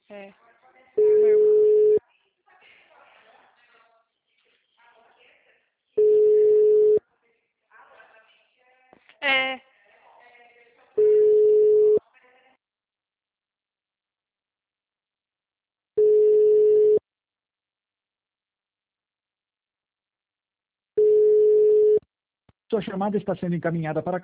É, meu irmão. É. Sua chamada está sendo encaminhada para